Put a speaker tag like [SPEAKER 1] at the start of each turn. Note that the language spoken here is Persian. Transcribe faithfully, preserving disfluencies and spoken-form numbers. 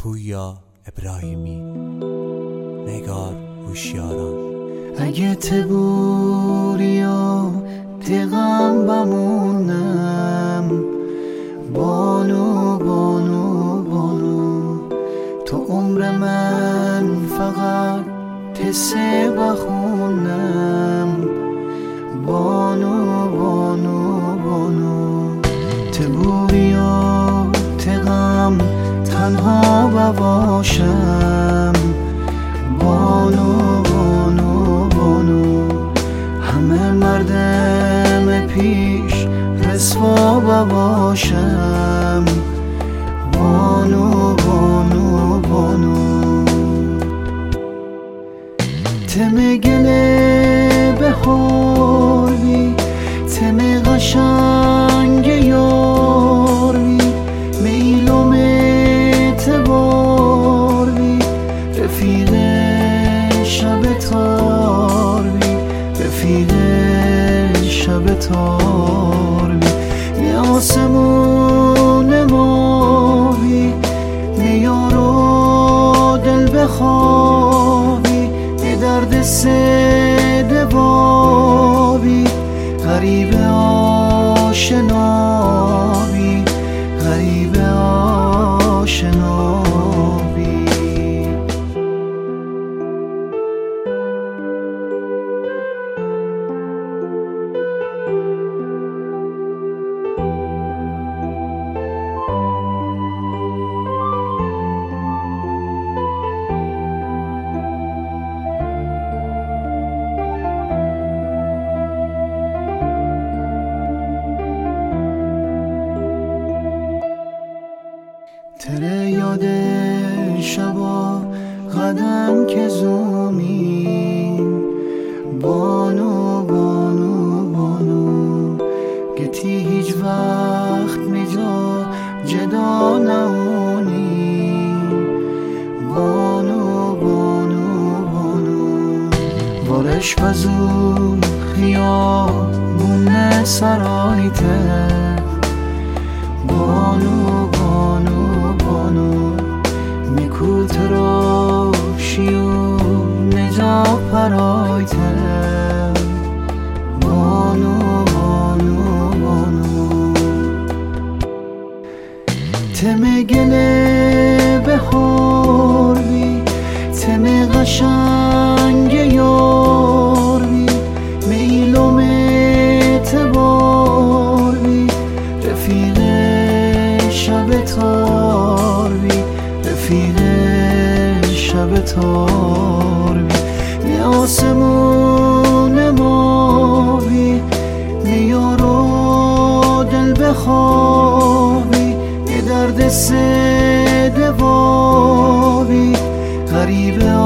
[SPEAKER 1] پویا ابراهیمی. نگار هوشیاران.
[SPEAKER 2] اگه تبوری و تغم بمونم، بانو بانو بانو تو عمر من فقط تسه بخونم، بانو بانو بانو تبوری و تغم تنها بباشم، بانو بانو بانو همه مردم پیش رسوا بباشم، بانو بانو بانو تم گله به حالی تم قشنگ یاری میلوم اعتبار بی رفیق شب تار بی رفیق شب تار بی نه آسمون ما بی نه یارو دل بخوابی نه درد سه دوابی غریب آشنابی غریب آشنابی. تره یاد شبا قدم که زومیم، بانو بانو بانو گتی هیچ وقت میجا جدا نمونیم، بانو بانو بانو وارش بزون خیابون سرایته، بانو بانو بانو میکوت روشی و نجا پرایته، بانو بانو بانو تم گله به حال بی تم قشنگ یار بی میلوم اعتبار بی رفیق شب تار بی رفیق شب تار بی نه آسمون ما بی نه یارو دل بخوابی نه درد سه دوابی غریب